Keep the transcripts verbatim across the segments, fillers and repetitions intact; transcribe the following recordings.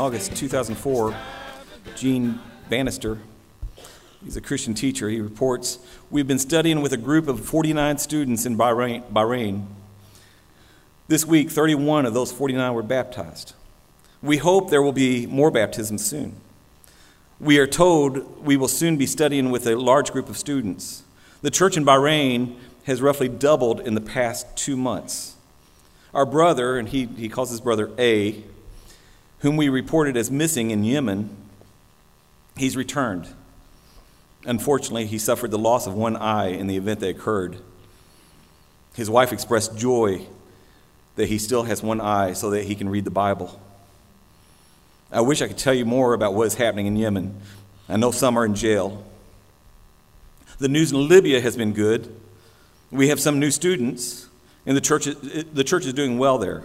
August two thousand four, Gene Bannister, he's a Christian teacher, he reports, "We've been studying with a group of forty-nine students in Bahrain. Bahrain. This week, thirty-one of those forty-nine were baptized. We hope there will be more baptisms soon. We are told we will soon be studying with a large group of students. The church in Bahrain has roughly doubled in the past two months. Our brother," and he, he calls his brother A, "whom we reported as missing in Yemen, he's returned. Unfortunately, he suffered the loss of one eye in the event that occurred. His wife expressed joy that he still has one eye so that he can read the Bible. I wish I could tell you more about what is happening in Yemen. I know some are in jail. The news in Libya has been good. We have some new students, and the church, the church is doing well there."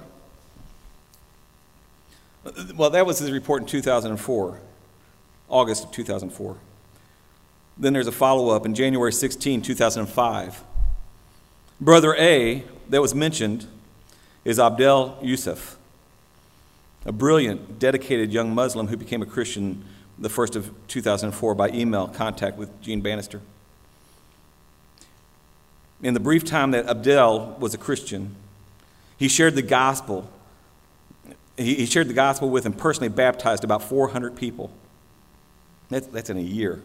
Well, that was his report in two thousand four, August of two thousand four. Then there's a follow-up in January sixteenth, two thousand five. Brother A, that was mentioned, is Abdel Yusuf, a brilliant, dedicated young Muslim who became a Christian the first of two thousand four by email contact with Gene Bannister. In the brief time that Abdel was a Christian, he shared the gospel. He, he shared the gospel with and personally baptized about four hundred people. That's, that's in a year.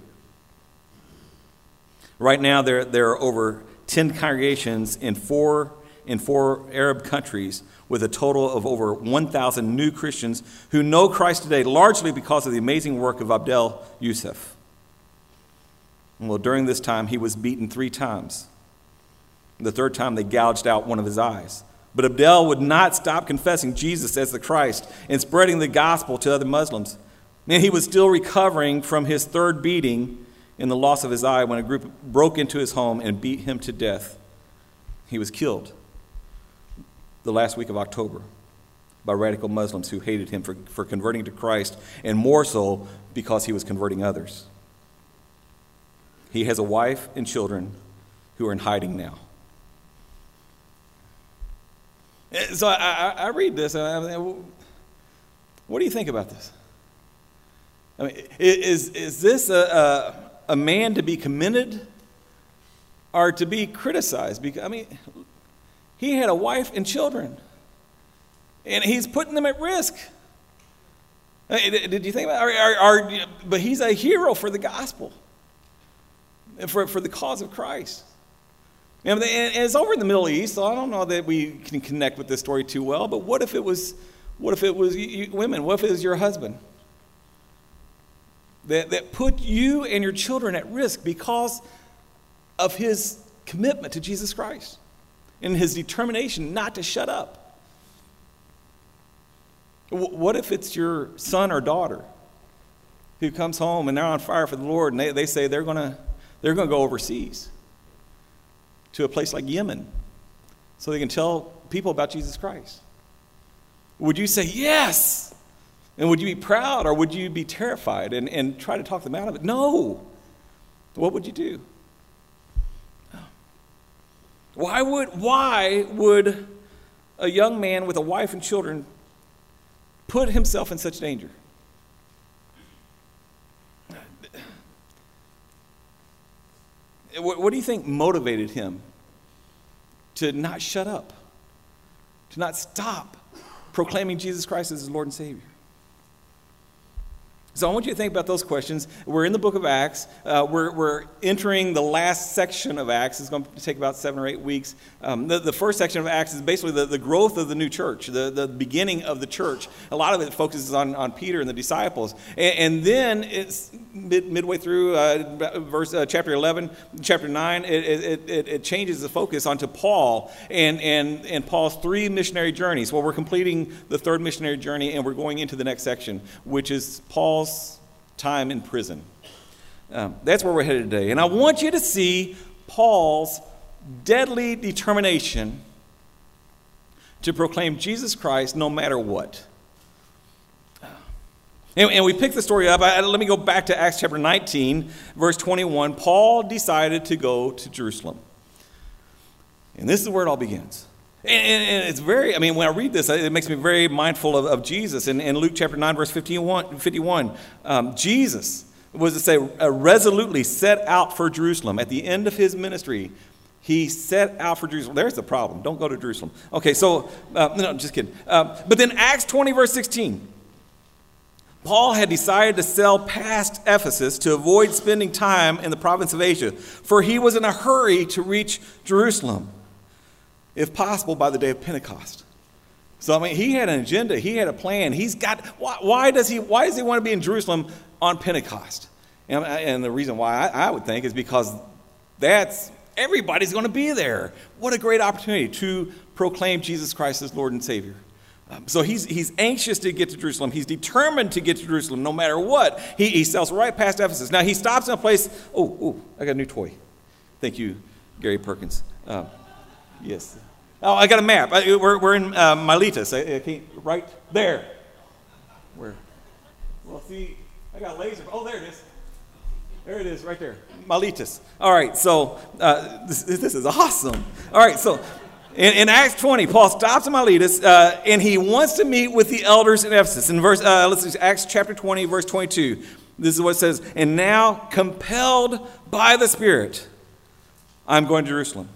Right now, there, there are over ten congregations in four, in four Arab countries with a total of over one thousand new Christians who know Christ today, largely because of the amazing work of Abdel Yusuf. Well, during this time, he was beaten three times. The third time, they gouged out one of his eyes. But Abdel would not stop confessing Jesus as the Christ and spreading the gospel to other Muslims. And he was still recovering from his third beating in the loss of his eye when a group broke into his home and beat him to death. He was killed the last week of October by radical Muslims who hated him for, for converting to Christ, and more so because he was converting others. He has a wife and children who are in hiding now. So I, I, I read this, and I mean, what do you think about this? I mean, is is this a, a a man to be commended or to be criticized? Because I mean, he had a wife and children, and he's putting them at risk. I mean, did you think about it? Are, are, are, but he's a hero for the gospel, for for the cause of Christ. And it's over in the Middle East, so I don't know that we can connect with this story too well. But what if it was, what if it was you, women? What if it was your husband that that put you and your children at risk because of his commitment to Jesus Christ and his determination not to shut up? What if it's your son or daughter who comes home and they're on fire for the Lord, and they, they say they're gonna they're gonna go overseas to a place like Yemen so they can tell people about Jesus Christ? Would you say yes? And would you be proud, or would you be terrified and, and try to talk them out of it? No. What would you do? Why would why would a young man with a wife and children put himself in such danger? What, what do you think motivated him to not shut up, to not stop proclaiming Jesus Christ as his Lord and Savior? So I want you to think about those questions. We're in the book of Acts. Uh, we're, we're entering the last section of Acts. It's going to take about seven or eight weeks. Um, the, the first section of Acts is basically the, the growth of the new church, the, the beginning of the church. A lot of it focuses on, on Peter and the disciples. And, and then it's mid, midway through uh, verse uh, chapter eleven, chapter nine, it, it, it, it changes the focus onto Paul and, and, and Paul's three missionary journeys. Well, we're completing the third missionary journey, and we're going into the next section, which is Paul's time in prison. Um, that's where we're headed today. And I want you to see Paul's deadly determination to proclaim Jesus Christ no matter what. And, and we pick the story up. I, let me go back to Acts chapter nineteen, verse twenty-one. Paul decided to go to Jerusalem. And this is where it all begins. And, and it's very, I mean, when I read this, it makes me very mindful of, of Jesus. In, in Luke chapter nine, verse fifty-one, fifty-one um, Jesus, was to say, uh, resolutely set out for Jerusalem. At the end of his ministry, he set out for Jerusalem. There's the problem. Don't go to Jerusalem. Okay, so, uh, no, just kidding. Uh, but then Acts twenty, verse sixteen. Paul had decided to sail past Ephesus to avoid spending time in the province of Asia, for he was in a hurry to reach Jerusalem, if possible, by the day of Pentecost. So, I mean, he had an agenda. He had a plan. He's got, why, why does he, why does he want to be in Jerusalem on Pentecost? And, and the reason why I, I would think is because that's, everybody's going to be there. What a great opportunity to proclaim Jesus Christ as Lord and Savior. Um, so he's he's anxious to get to Jerusalem. He's determined to get to Jerusalem no matter what. He, he sails right past Ephesus. Now he stops in a place. Oh, oh, I got a new toy. Thank you, Gary Perkins. Uh, yes. Oh, I got a map. I, we're, we're in uh, Miletus. I, I can't, right there. Where? Well, see, I got laser. Oh, there it is. There it is, right there. Miletus. All right, so uh, this, this is awesome. All right, so in, in Acts twenty, Paul stops in Miletus, uh, and he wants to meet with the elders in Ephesus. In verse, uh, let's see, Acts chapter twenty, verse twenty-two. This is what it says. And now, compelled by the Spirit, I'm going to Jerusalem,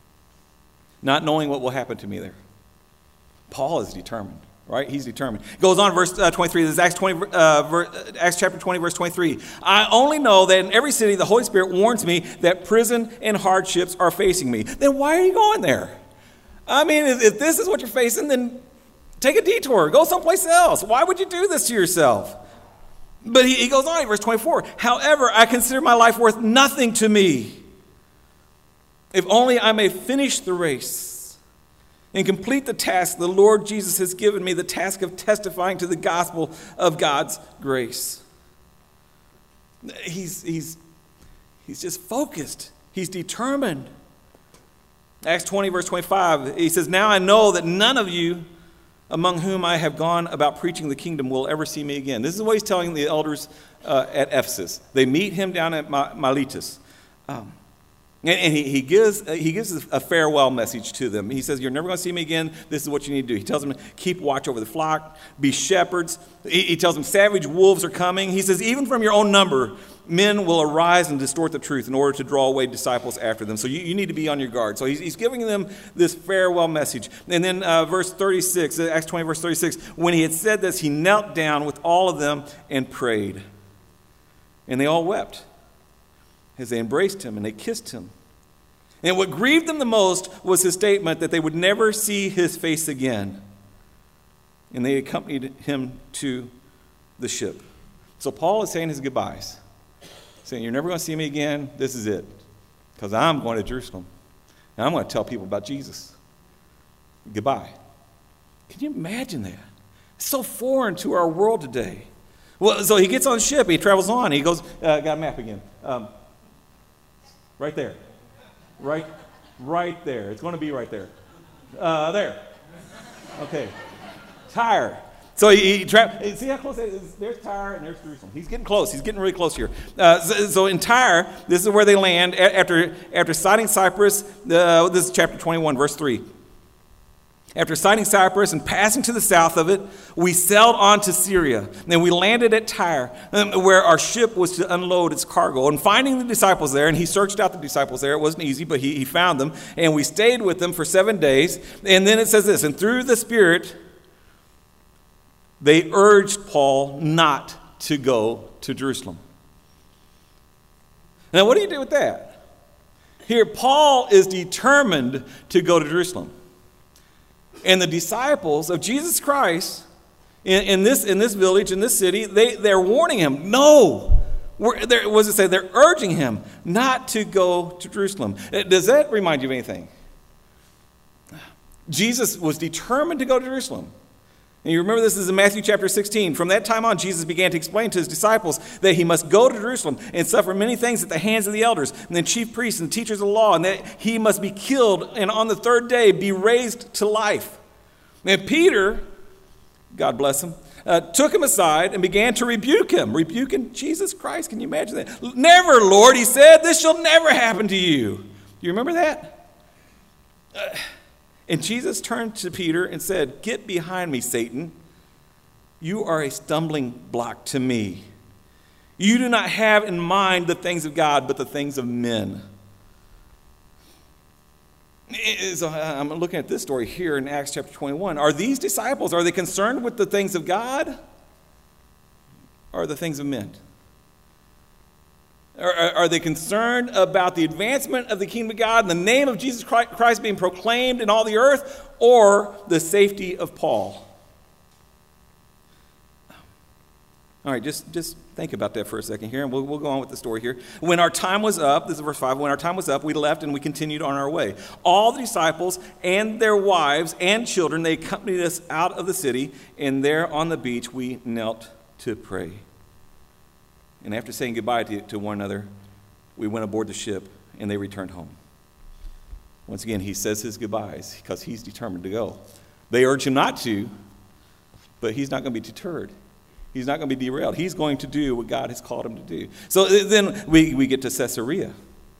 not knowing what will happen to me there. Paul is determined, right? He's determined. Goes on, verse uh, twenty-three. This is Acts twenty, uh, verse, Acts chapter twenty, verse twenty-three. I only know that in every city the Holy Spirit warns me that prison and hardships are facing me. Then why are you going there? I mean, if, if this is what you're facing, then take a detour. Go someplace else. Why would you do this to yourself? But he, he goes on in verse twenty-four. However, I consider my life worth nothing to me, if only I may finish the race and complete the task the Lord Jesus has given me, the task of testifying to the gospel of God's grace. He's, he's, he's just focused. He's determined. Acts twenty, verse twenty-five, he says, now I know that none of you among whom I have gone about preaching the kingdom will ever see me again. This is what he's telling the elders uh, at Ephesus. They meet him down at Miletus. Um, And, and he, he gives uh, he gives a farewell message to them. He says, you're never going to see me again. This is what you need to do. He tells them, keep watch over the flock, be shepherds. He, he tells them, savage wolves are coming. He says, even from your own number, men will arise and distort the truth in order to draw away disciples after them. So you, you need to be on your guard. So he's, he's giving them this farewell message. And then uh, verse thirty-six, Acts twenty, verse thirty-six, when he had said this, he knelt down with all of them and prayed. And they all wept as they embraced him and they kissed him. And what grieved them the most was his statement that they would never see his face again. And they accompanied him to the ship. So Paul is saying his goodbyes, saying, you're never going to see me again. This is it, because I'm going to Jerusalem. And I'm going to tell people about Jesus. Goodbye. Can you imagine that? It's so foreign to our world today. Well, so he gets on the ship. He travels on. He goes, uh, got a map again. Um, right there. Right, right there. It's going to be right there. Uh, there. Okay. Tyre. So he, he tra- see how close that is? There's Tyre and there's Jerusalem. He's getting close. He's getting really close here. Uh, so, so in Tyre, this is where they land after after sighting Cyprus. Uh, this is chapter twenty-one, verse three. After sighting Cyprus and passing to the south of it, we sailed on to Syria. And we landed at Tyre, um, where our ship was to unload its cargo. And finding the disciples there, and he searched out the disciples there. It wasn't easy, but he, he found them. And we stayed with them for seven days. And then it says this, and through the Spirit, they urged Paul not to go to Jerusalem. Now, what do you do with that? Here, Paul is determined to go to Jerusalem. And the disciples of Jesus Christ in, in this in this village, in this city, they, they're warning him, no. We're, what does it say? They're urging him not to go to Jerusalem. Does that remind you of anything? Jesus was determined to go to Jerusalem. And you remember this is in Matthew chapter sixteen. From that time on, Jesus began to explain to his disciples that he must go to Jerusalem and suffer many things at the hands of the elders and the chief priests and teachers of the law, and that he must be killed and on the third day be raised to life. And Peter, God bless him, uh, took him aside and began to rebuke him. Rebuking Jesus Christ. Can you imagine that? Never, Lord, he said, this shall never happen to you. Do you remember that? Uh, And Jesus turned to Peter and said, "Get behind me, Satan. You are a stumbling block to me. You do not have in mind the things of God, but the things of men." So I'm looking at this story here in Acts chapter twenty-one. Are these disciples, are they concerned with the things of God or the things of men? Are, are they concerned about the advancement of the kingdom of God and the name of Jesus Christ being proclaimed in all the earth, or the safety of Paul? All right, just, just think about that for a second here, and we'll, we'll go on with the story here. When our time was up, this is verse five, when our time was up, we left and we continued on our way. All the disciples and their wives and children, they accompanied us out of the city, and there on the beach we knelt to pray. And after saying goodbye to, to one another, we went aboard the ship, and they returned home. Once again, he says his goodbyes because he's determined to go. They urge him not to, but he's not going to be deterred. He's not going to be derailed. He's going to do what God has called him to do. So then we, we get to Caesarea.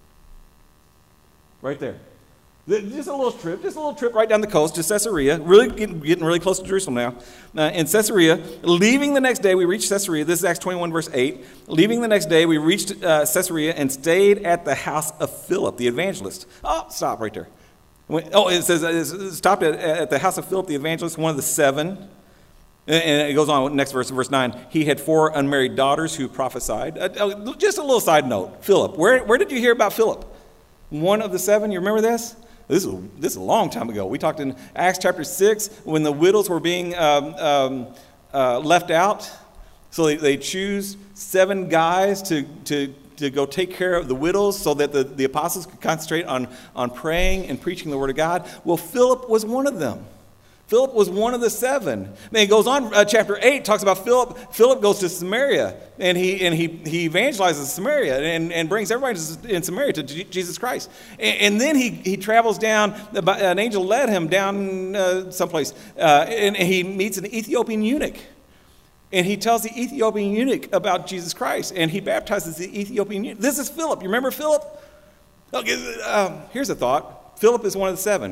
Right there. Just a little trip, just a little trip right down the coast to Caesarea. Really getting, getting really close to Jerusalem now. Uh, in Caesarea, leaving the next day, we reached Caesarea. This is Acts twenty-one, verse eight. Leaving the next day, we reached uh, Caesarea and stayed at the house of Philip, the evangelist. Oh, stop right there. Oh, it says it stopped at, at the house of Philip, the evangelist, one of the seven. And it goes on, next verse, verse nine. He had four unmarried daughters who prophesied. Uh, just a little side note. Philip. Where, where did you hear about Philip? One of the seven. You remember this? This is, this is a long time ago. We talked in Acts chapter six when the widows were being um, um, uh, left out. So they, they choose seven guys to, to, to go take care of the widows so that the, the apostles could concentrate on, on praying and preaching the word of God. Well, Philip was one of them. Philip was one of the seven. Then it goes on, uh, chapter eight talks about Philip. Philip goes to Samaria, and he and he he evangelizes Samaria and, and brings everybody in Samaria to G- Jesus Christ. And, and then he, he travels down, an angel led him down uh, someplace, uh, and, and he meets an Ethiopian eunuch. And he tells the Ethiopian eunuch about Jesus Christ, and he baptizes the Ethiopian eunuch. This is Philip. You remember Philip? Okay, um, here's a thought. Philip is one of the seven.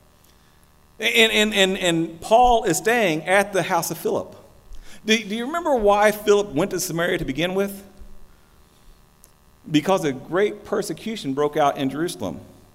And, and, and, and Paul is staying at the house of Philip. Do, do you remember why Philip went to Samaria to begin with? Because a great persecution broke out in Jerusalem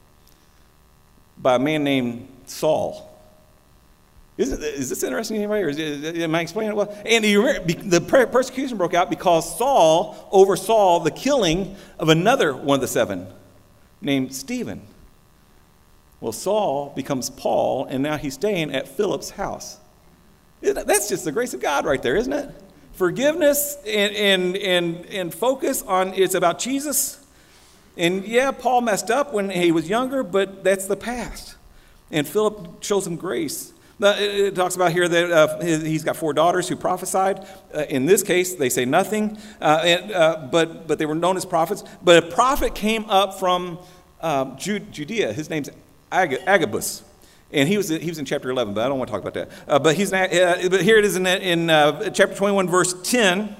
by a man named Saul. Is, it, is this interesting to anybody? Or is it, am I explaining it well? And you remember, the persecution broke out because Saul oversaw the killing of another one of the seven named Stephen. Well, Saul becomes Paul, and now he's staying at Philip's house. That's just the grace of God right there, isn't it? Forgiveness and, and, and, and focus on it's about Jesus. And yeah, Paul messed up when he was younger, but that's the past. And Philip shows him grace. It talks about here that uh, he's got four daughters who prophesied. Uh, in this case, they say nothing, uh, and, uh, but, but they were known as prophets. But a prophet came up from um, Judea. His name's Agabus, and he was he was in chapter eleven, but I don't want to talk about that. Uh, but he's not, uh, but here it is in in uh, chapter twenty-one, verse ten.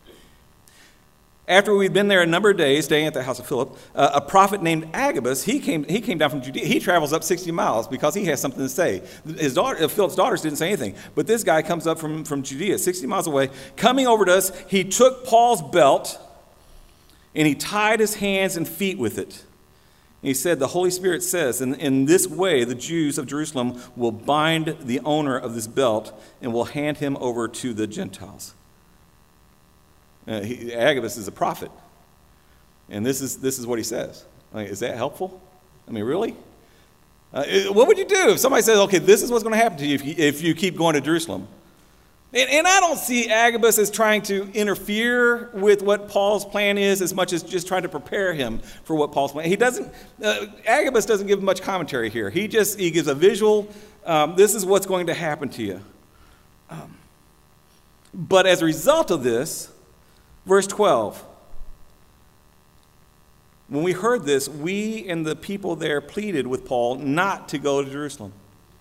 After we'd been there a number of days, staying at the house of Philip, uh, a prophet named Agabus, he came he came down from Judea. He travels up sixty miles because he has something to say. His daughter, Philip's daughters didn't say anything, but this guy comes up from from Judea, sixty miles away, coming over to us. He took Paul's belt and he tied his hands and feet with it. He said, the Holy Spirit says, in, in this way, the Jews of Jerusalem will bind the owner of this belt and will hand him over to the Gentiles. Uh, he, Agabus is a prophet. And this is this is what he says. Like, is that helpful? I mean, really? Uh, what would you do if somebody says, okay, this is what's going to happen to you if you, if you keep going to Jerusalem? And, and I don't see Agabus as trying to interfere with what Paul's plan is as much as just trying to prepare him for what Paul's plan. He doesn't, uh, Agabus doesn't give much commentary here. He just, he gives a visual, um, this is what's going to happen to you. Um, but as a result of this, verse twelve, when we heard this, we and the people there pleaded with Paul not to go to Jerusalem.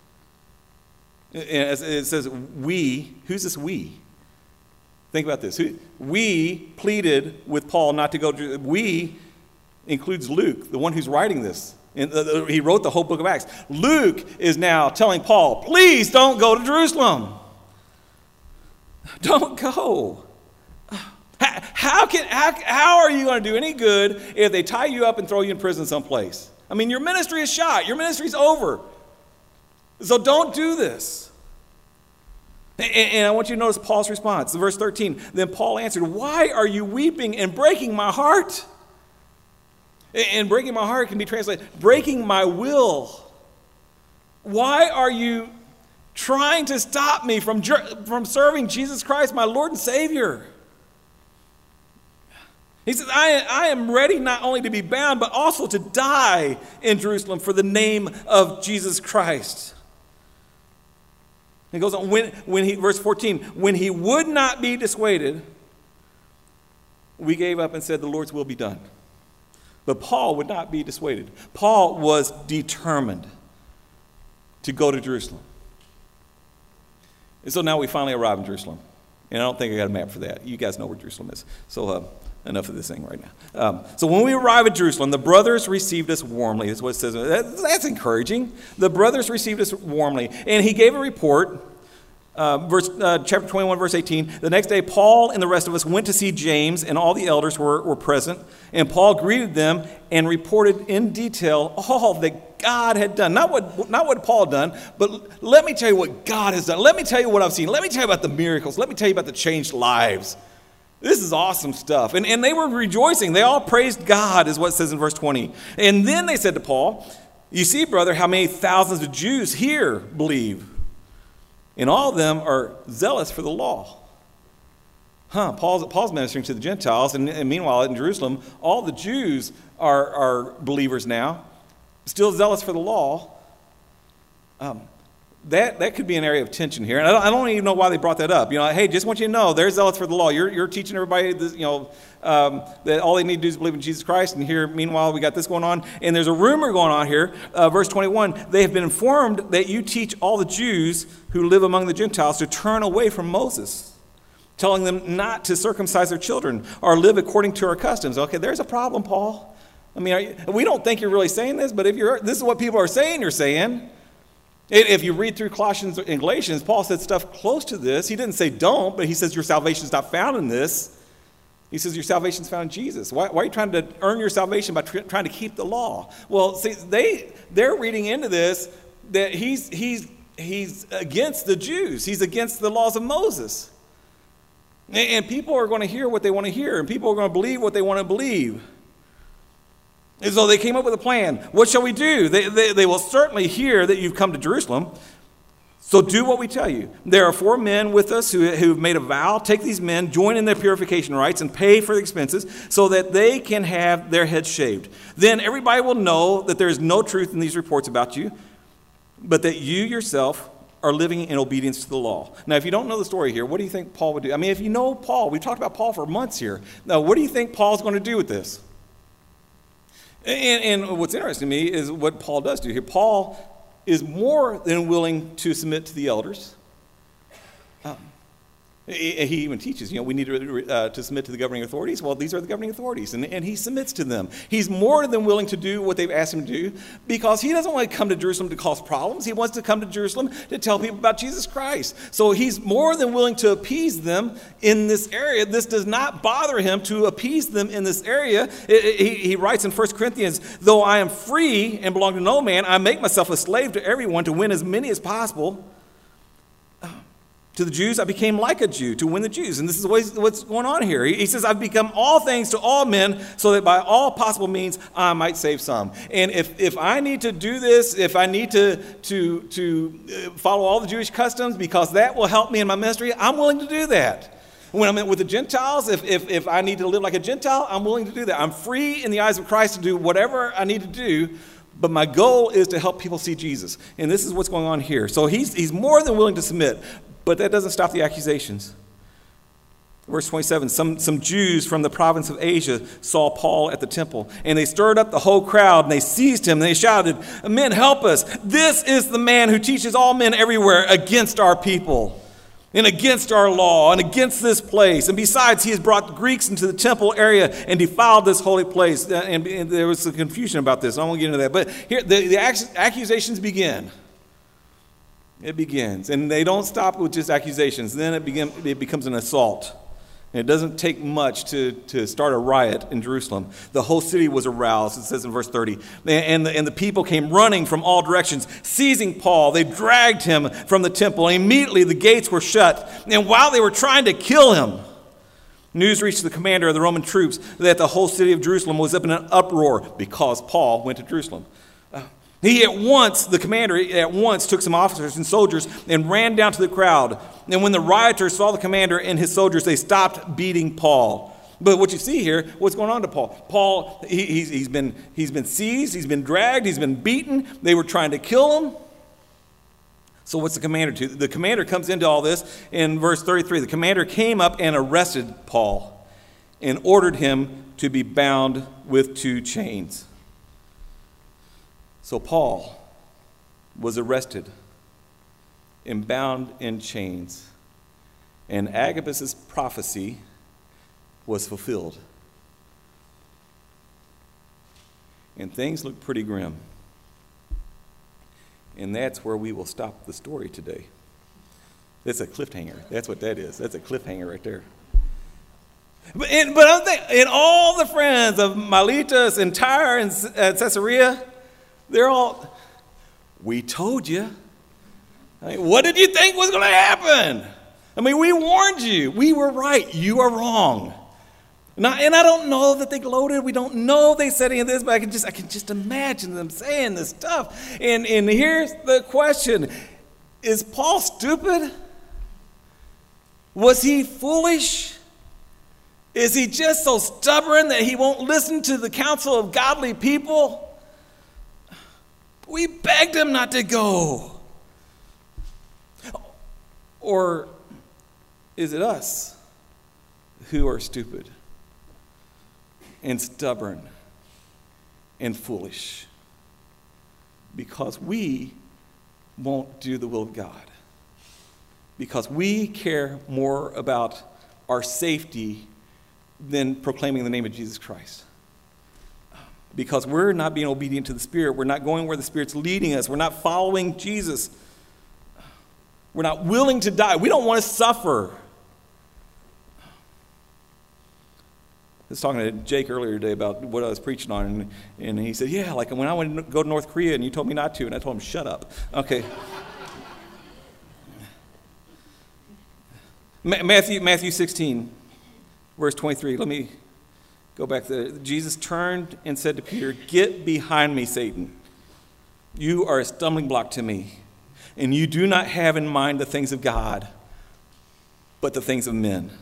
It says we. Who's this we? Think about this. We pleaded with Paul not to go to. We includes Luke, the one who's writing this. And he wrote the whole book of Acts. Luke is now telling Paul, please don't go to Jerusalem. Don't go. How, can, how, how are you going to do any good if they tie you up and throw you in prison someplace? I mean, your ministry is shot. Your ministry is over. So don't do this. And, and I want you to notice Paul's response. Verse thirteen, then Paul answered, why are you weeping and breaking my heart? And breaking my heart can be translated, breaking my will. Why are you trying to stop me from, from serving Jesus Christ, my Lord and Savior? He says, I, I am ready not only to be bound, but also to die in Jerusalem for the name of Jesus Christ. He goes on, when, when he, verse fourteen, when he would not be dissuaded, we gave up and said, the Lord's will be done. But Paul would not be dissuaded. Paul was determined to go to Jerusalem. And so now we finally arrive in Jerusalem. And I don't think I got a map for that. You guys know where Jerusalem is. So uh, enough of this thing right now. Um, so when we arrive at Jerusalem, the brothers received us warmly. That's what it says. That, that's encouraging. The brothers received us warmly. And he gave a report. Uh, verse, uh, chapter twenty-one, verse eighteen. The next day, Paul and the rest of us went to see James, and all the elders were, were present. And Paul greeted them and reported in detail all that God had done. Not what, not what Paul had done, but let me tell you what God has done. Let me tell you what I've seen. Let me tell you about the miracles. Let me tell you about the changed lives. This is awesome stuff. And, and they were rejoicing. They all praised God, is what it says in verse twenty. And then they said to Paul, you see, brother, how many thousands of Jews here believe. And all of them are zealous for the law. Huh, Paul's, Paul's ministering to the Gentiles, and, and meanwhile in Jerusalem, all the Jews are, are believers now, still zealous for the law. Um, that, that could be an area of tension here. And I don't, I don't even know why they brought that up. You know, hey, just want you to know, they're zealous for the law. You're, you're teaching everybody this, you know, um, that all they need to do is believe in Jesus Christ. And here, meanwhile, we got this going on. And there's a rumor going on here. Uh, verse twenty-one, they have been informed that you teach all the Jews who live among the Gentiles to turn away from Moses, telling them not to circumcise their children or live according to our customs. Okay, there's a problem, Paul. I mean, are you, we don't think you're really saying this, but if you're, this is what people are saying you're saying. If you read through Colossians and Galatians, Paul said stuff close to this. He didn't say don't, but he says your salvation is not found in this. He says your salvation is found in Jesus. Why, why are you trying to earn your salvation by tr- trying to keep the law? Well, see, they, they're reading into this that he's, he's, he's against the Jews. He's against the laws of Moses. And, and people are going to hear what they want to hear, and people are going to believe what they want to believe. And so they came up with a plan. What shall we do? They, they, they will certainly hear that you've come to Jerusalem. So do what we tell you. There are four men with us who have made a vow. Take these men, join in their purification rites, and pay for the expenses so that they can have their heads shaved. Then everybody will know that there is no truth in these reports about you, but that you yourself are living in obedience to the law. Now, if you don't know the story here, what do you think Paul would do? I mean, if you know Paul, we've talked about Paul for months here. Now, what do you think Paul's going to do with this? And, and what's interesting to me is what Paul does do here. Paul is more than willing to submit to the elders. Um, he, he even teaches, you know, we need to, uh, to submit to the governing authorities. Well, these are the governing authorities, and, and he submits to them. He's more than willing to do what they've asked him to do because he doesn't want to come to Jerusalem to cause problems. He wants to come to Jerusalem to tell people about Jesus Christ. So he's more than willing to appease them in this area. This does not bother him to appease them in this area. It, it, he, he writes in First Corinthians, though I am free and belong to no man, I make myself a slave to everyone to win as many as possible. To the Jews, I became like a Jew to win the Jews. And this is what's going on here. He says, I've become all things to all men so that by all possible means I might save some. And if, if I need to do this, if I need to, to, to follow all the Jewish customs because that will help me in my ministry, I'm willing to do that. When I'm with the Gentiles, if, if, if I need to live like a Gentile, I'm willing to do that. I'm free in the eyes of Christ to do whatever I need to do. But my goal is to help people see Jesus. And this is what's going on here. So he's, he's more than willing to submit. But that doesn't stop the accusations. Verse twenty-seven, some, some Jews from the province of Asia saw Paul at the temple, and they stirred up the whole crowd, and they seized him, and they shouted, men, help us. This is the man who teaches all men everywhere against our people. and against our law and against this place. And besides, he has brought Greeks into the temple area and defiled this holy place. And, and there was some confusion about this. I won't get into that. But here, the, the accusations begin. It begins. And they don't stop with just accusations. Then it, begin, it becomes an assault. And it doesn't take much to, to start a riot in Jerusalem. The whole city was aroused, it says in verse thirty. And the, and the people came running from all directions, seizing Paul. They dragged him from the temple. And immediately the gates were shut. And while they were trying to kill him, news reached the commander of the Roman troops that the whole city of Jerusalem was up in an uproar because Paul went to Jerusalem. Uh, He at once, the commander at once took some officers and soldiers and ran down to the crowd. And when the rioters saw the commander and his soldiers, they stopped beating Paul. But what you see here, what's going on to Paul? Paul, he, he's, he's been, he's been seized, he's been dragged, he's been beaten. They were trying to kill him. So what's the commander do? The commander comes into all this in verse thirty-three. The commander came up and arrested Paul and ordered him to be bound with two chains. So Paul was arrested and bound in chains, and Agabus' prophecy was fulfilled. And things look pretty grim. And that's where we will stop the story today. That's a cliffhanger. That's what that is. That's a cliffhanger right there. But in, but I'm thinking, in all the friends of Miletus and Tyre and Caesarea, they're all, we told you. I mean, what did you think was going to happen? I mean, we warned you. We were right. You are wrong. Now, and I don't know that they gloated. We don't know they said any of this, but I can just I can just imagine them saying this stuff. And, and here's the question. Is Paul stupid? Was he foolish? Is he just so stubborn that he won't listen to the counsel of godly people? We begged him not to go. Or is it us who are stupid and stubborn and foolish because we won't do the will of God? Because we care more about our safety than proclaiming the name of Jesus Christ. Because we're not being obedient to the Spirit. We're not going where the Spirit's leading us. We're not following Jesus. We're not willing to die. We don't want to suffer. I was talking to Jake earlier today about what I was preaching on, and, and he said, yeah, like when I went to go to North Korea and you told me not to, and I told him, shut up. Okay. Matthew, Matthew sixteen, verse twenty-three. Let me go back there. Jesus turned and said to Peter, get behind me, Satan. You are a stumbling block to me, and you do not have in mind the things of God, but the things of men.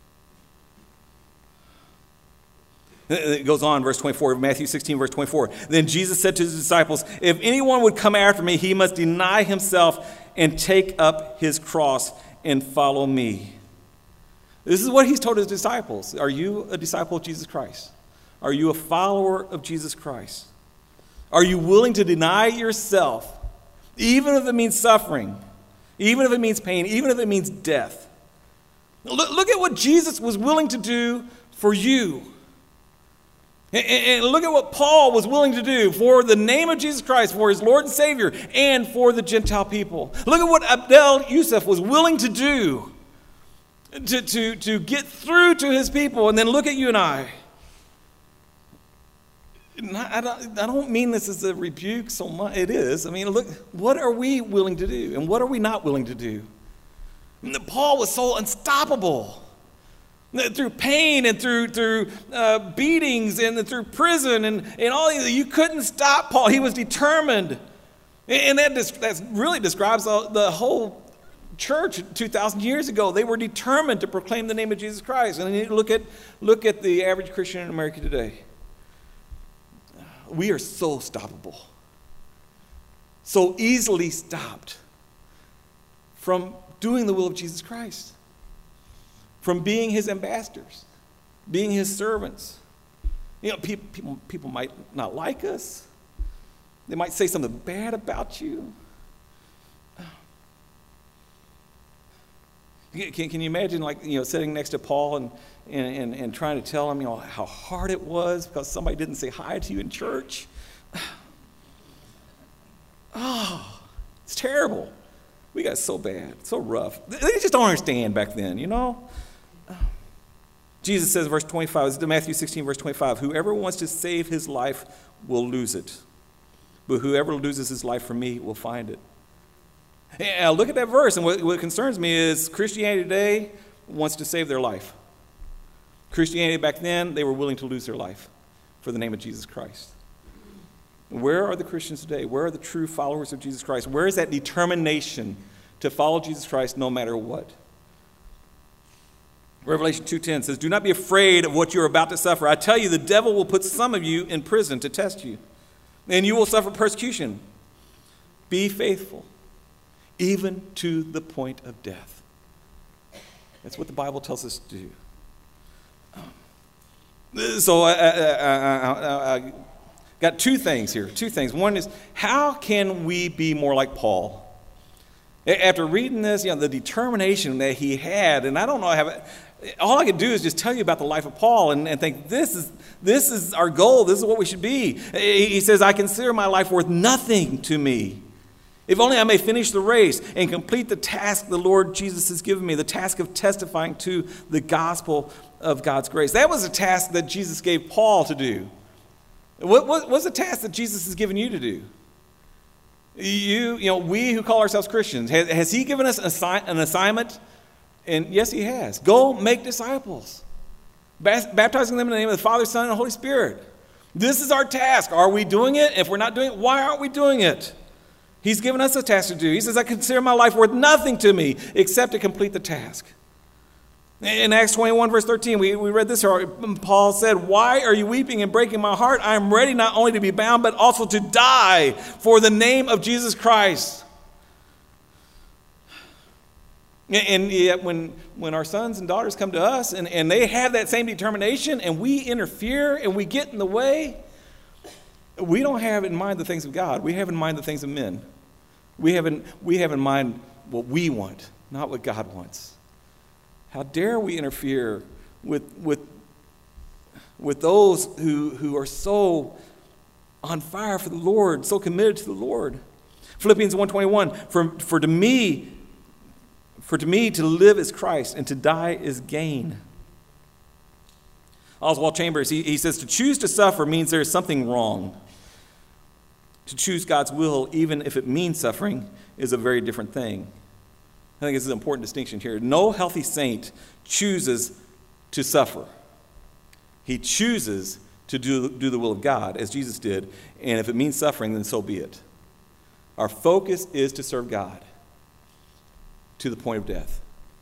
It goes on, verse twenty-four, Matthew sixteen, verse twenty-four. Then Jesus said to his disciples, if anyone would come after me, he must deny himself and take up his cross and follow me. This is what he's told his disciples. Are you a disciple of Jesus Christ? Are you a follower of Jesus Christ? Are you willing to deny yourself, even if it means suffering, even if it means pain, even if it means death? Look, look at what Jesus was willing to do for you. And, and look at what Paul was willing to do for the name of Jesus Christ, for his Lord and Savior, and for the Gentile people. Look at what Abdel Yusuf was willing to do to, to, to get through to his people. And then look at you and I. I don't, I don't mean this as a rebuke so much. It is. I mean, look, what are we willing to do? And what are we not willing to do? Paul was so unstoppable. Through pain and through through uh, beatings and through prison and, and all these, you couldn't stop Paul. He was determined. And that, that really describes the whole church two thousand years ago. They were determined to proclaim the name of Jesus Christ. And you look at, look at the average Christian in America today. We are so stoppable. So easily stopped from doing the will of Jesus Christ. From being his ambassadors, being his servants. You know, people, people, people might not like us. They might say something bad about you. Can, can you imagine, like, you know, sitting next to Paul and, and, and, and trying to tell him, you know, how hard it was because somebody didn't say hi to you in church? Oh, it's terrible. We got so bad, so rough. They just don't understand back then, you know? Jesus says, verse twenty-five, this is Matthew sixteen, verse twenty-five, whoever wants to save his life will lose it, but whoever loses his life for me will find it. And look at that verse, and what, what concerns me is Christianity today wants to save their life. Christianity back then, they were willing to lose their life for the name of Jesus Christ. Where are the Christians today? Where are the true followers of Jesus Christ? Where is that determination to follow Jesus Christ no matter what? Revelation two ten says, do not be afraid of what you're about to suffer. I tell you, the devil will put some of you in prison to test you, and you will suffer persecution. Be faithful, even to the point of death. That's what the Bible tells us to do. So I, I, I, I got two things here, two things. One is, how can we be more like Paul? After reading this, you know, the determination that he had, and I don't know, I have, all I could do is just tell you about the life of Paul and, and think, this is, this is our goal, this is what we should be. He says, I consider my life worth nothing to me, if only I may finish the race and complete the task the Lord Jesus has given me, the task of testifying to the gospel of God's grace. That was a task that Jesus gave Paul to do. What, what, what's the task that Jesus has given you to do? You, you know, we who call ourselves Christians, has, has he given us assi- an assignment? And yes, he has. Go make disciples, baptizing them in the name of the Father, Son, and Holy Spirit. This is our task. Are we doing it? If we're not doing it, why aren't we doing it? He's given us a task to do. He says, I consider my life worth nothing to me except to complete the task. In Acts twenty-one, verse thirteen, we, we read this. Paul said, why are you weeping and breaking my heart? I am ready not only to be bound, but also to die for the name of Jesus Christ. And yet when, when our sons and daughters come to us and, and they have that same determination and we interfere and we get in the way, we don't have in mind the things of God. We have in mind the things of men. We have in, we have in mind what we want, not what God wants. How dare we interfere with, with, with those who, who are so on fire for the Lord, so committed to the Lord. Philippians one twenty-one, for, for to me, for to me to live is Christ and to die is gain. Oswald Chambers, he, he says, to choose to suffer means there is something wrong. To choose God's will, even if it means suffering, is a very different thing. I think this is an important distinction here. No healthy saint chooses to suffer. He chooses to do, do the will of God, as Jesus did, and if it means suffering, then so be it. Our focus is to serve God to the point of death.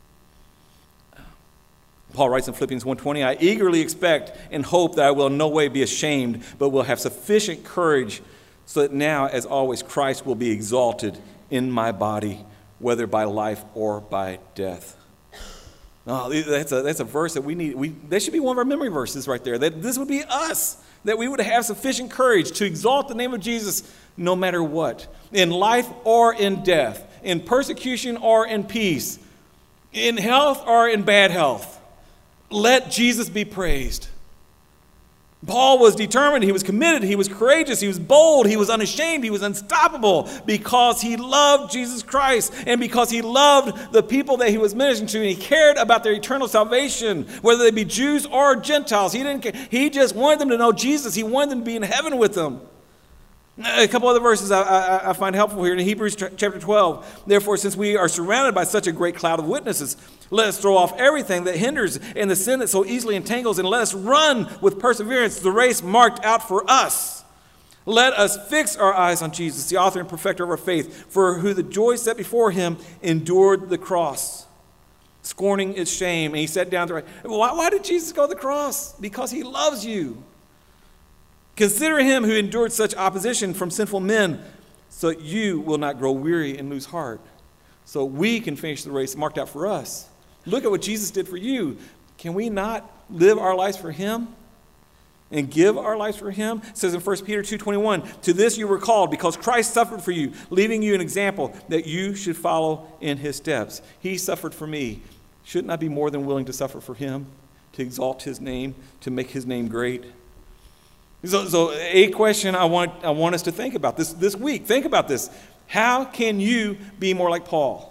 Paul writes in Philippians one twenty, I eagerly expect and hope that I will in no way be ashamed, but will have sufficient courage so that now, as always, Christ will be exalted in my body, whether by life or by death. Oh, that's a, that's a verse that we need. We, that should be one of our memory verses right there. That this would be us, that we would have sufficient courage to exalt the name of Jesus no matter what, in life or in death, in persecution or in peace, in health or in bad health. Let Jesus be praised. Paul was determined, he was committed, he was courageous, he was bold, he was unashamed, he was unstoppable because he loved Jesus Christ and because he loved the people that he was ministering to and he cared about their eternal salvation, whether they be Jews or Gentiles. He didn't care. He just wanted them to know Jesus. He wanted them to be in heaven with them. A couple other verses I, I, I find helpful here in Hebrews chapter twelve. Therefore, since we are surrounded by such a great cloud of witnesses, let us throw off everything that hinders and the sin that so easily entangles, and let us run with perseverance the race marked out for us. Let us fix our eyes on Jesus, the author and perfecter of our faith, for who the joy set before him endured the cross, scorning its shame, and he sat down to right. Why, why did Jesus go to the cross? Because he loves you. Consider him who endured such opposition from sinful men, so that you will not grow weary and lose heart, so we can finish the race marked out for us. Look at what Jesus did for you. Can we not live our lives for him and give our lives for him? It says in First Peter two twenty-one, to this you were called because Christ suffered for you, leaving you an example that you should follow in his steps. He suffered for me. shouldn't I be more than willing to suffer for him, to exalt his name, to make his name great? So, so a question I want, I want us to think about this, this week. Think about this. How can you be more like Paul?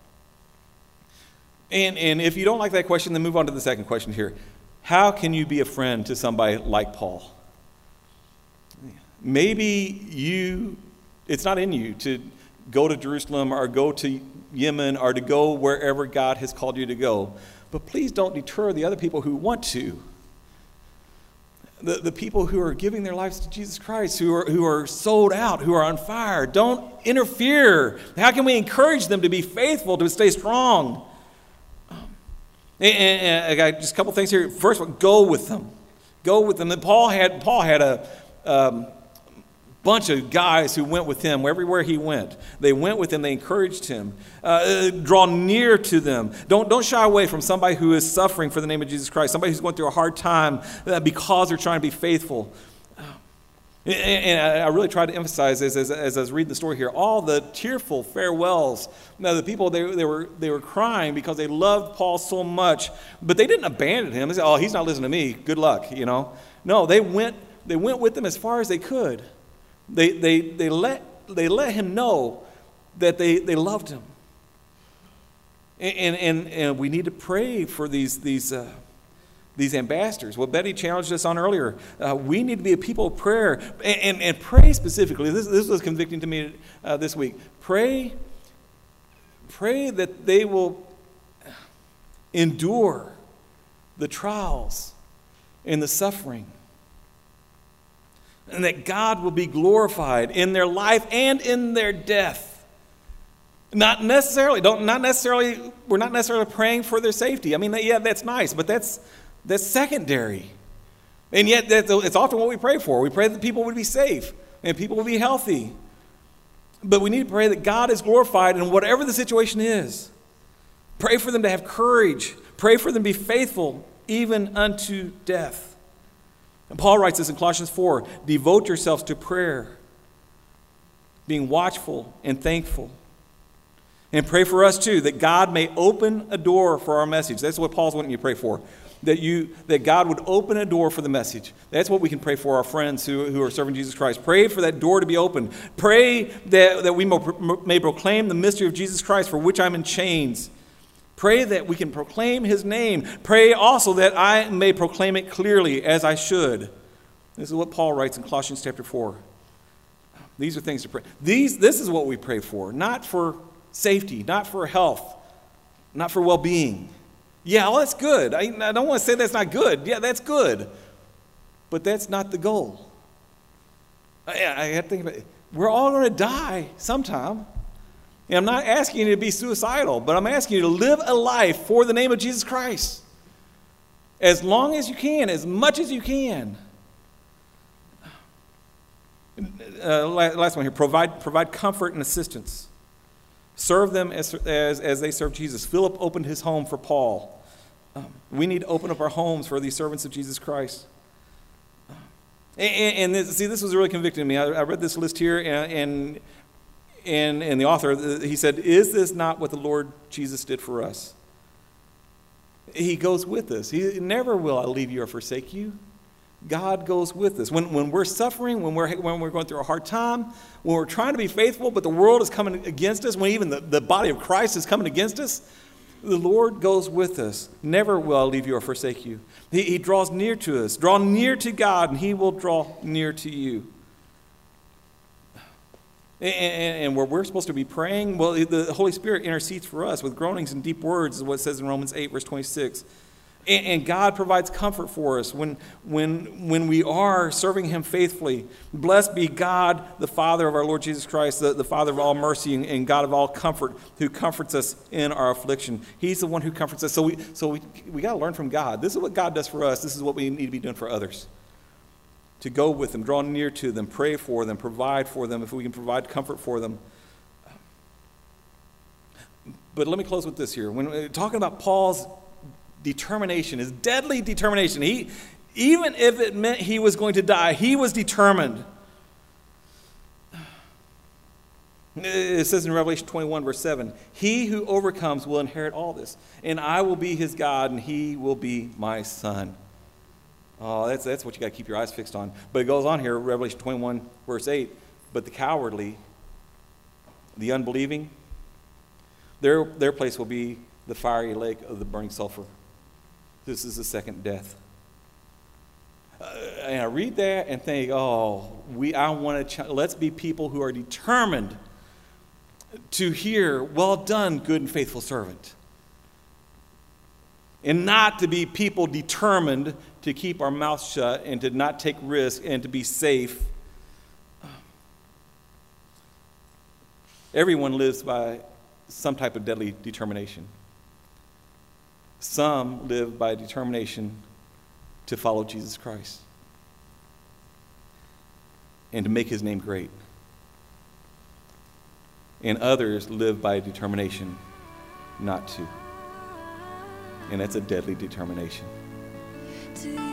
And, and if you don't like that question, then move on to the second question here. How can you be a friend to somebody like Paul? Maybe you, it's not in you to go to Jerusalem or go to Yemen or to go wherever God has called you to go. But please don't deter the other people who want to. The, the people who are giving their lives to Jesus Christ, who are, who are sold out, who are on fire. Don't interfere. How can we encourage them to be faithful, to stay strong? And, and, and I got just a couple things here. First of all, go with them. Go with them. And Paul had, Paul had a um, bunch of guys who went with him everywhere he went. They went with him. They encouraged him. Uh, draw near to them. Don't, don't shy away from somebody who is suffering for the name of Jesus Christ, somebody who's going through a hard time uh, because they're trying to be faithful. And, and I really try to emphasize this as, as I was reading the story here. All the tearful farewells. Now, the people, they, they, were, they were crying because they loved Paul so much, but they didn't abandon him. They said, oh, he's not listening to me. Good luck, you know. No, they went, they went with him as far as they could. They, they, they, let, they let him know that they, they loved him. And, and, and we need to pray for these, these, uh, these ambassadors. What Betty challenged us on earlier, uh, we need to be a people of prayer. And, and, and pray specifically. This, this was convicting to me uh, this week. Pray, pray that they will endure the trials and the suffering. And that God will be glorified in their life and in their death. Not necessarily, don't not necessarily, we're not necessarily praying for their safety. I mean, yeah, that's nice, but that's that's secondary. And yet, that's, it's often what we pray for. We pray that people would be safe and people would be healthy. But we need to pray that God is glorified in whatever the situation is. Pray for them to have courage. Pray for them to be faithful even unto death. And Paul writes this in Colossians four, devote yourselves to prayer, being watchful and thankful. And pray for us too, that God may open a door for our message. That's what Paul's wanting you to pray for. That you, that God would open a door for the message. That's what we can pray for our friends who, who are serving Jesus Christ. Pray for that door to be open. Pray that, that we may proclaim the mystery of Jesus Christ, for which I'm in chains. Pray that we can proclaim his name. Pray also that I may proclaim it clearly as I should. This is what Paul writes in Colossians chapter four. These are things to pray. These, this is what we pray for, not for safety, not for health, not for well-being. Yeah, well, that's good. I, I don't want to say that's not good. Yeah, that's good. But that's not the goal. I, I have to think about it. We're all going to die sometime. And I'm not asking you to be suicidal, but I'm asking you to live a life for the name of Jesus Christ. As long as you can, as much as you can. Uh, last one here, provide, provide comfort and assistance. Serve them as, as, as they serve Jesus. Philip opened his home for Paul. Um, we need to open up our homes for these servants of Jesus Christ. Uh, and and this, see, this was really convicting me. I, I read this list here, and, and, and, and the author, he said, is this not what the Lord Jesus did for us? He goes with us. He never will I leave you or forsake you. God goes with us. When, when we're suffering, when we're, when we're going through a hard time, when we're trying to be faithful, but the world is coming against us, when even the, the body of Christ is coming against us, the Lord goes with us. Never will I leave you or forsake you. He, he draws near to us. Draw near to God, and he will draw near to you. And, and, and where we're supposed to be praying, well, the Holy Spirit intercedes for us with groanings and deep words, is what it says in Romans eight, verse twenty-six. And God provides comfort for us when, when, when we are serving him faithfully. Blessed be God, the Father of our Lord Jesus Christ, the, the Father of all mercy and, and God of all comfort, who comforts us in our affliction. He's the one who comforts us. So we so we, we got to learn from God. This is what God does for us. This is what we need to be doing for others. To go with them, draw near to them, pray for them, provide for them, if we can provide comfort for them. But let me close with this here. When we're talking about Paul's determination, his deadly determination. He, even if it meant he was going to die, he was determined. It says in Revelation twenty-one, verse seven, he who overcomes will inherit all this, and I will be his God, and he will be my son. Oh, that's, that's what you got to keep your eyes fixed on. But it goes on here, Revelation twenty-one, verse eight, but the cowardly, the unbelieving, their, their place will be the fiery lake of the burning sulfur. This is the second death. Uh, and I read that and think, oh, we, I want to, ch- let's be people who are determined to hear, well done, good and faithful servant. And not to be people determined to keep our mouths shut and to not take risks and to be safe. Everyone lives by some type of deadly determination. Some live by determination to follow Jesus Christ and to make his name great. And others live by determination not to. And that's a deadly determination.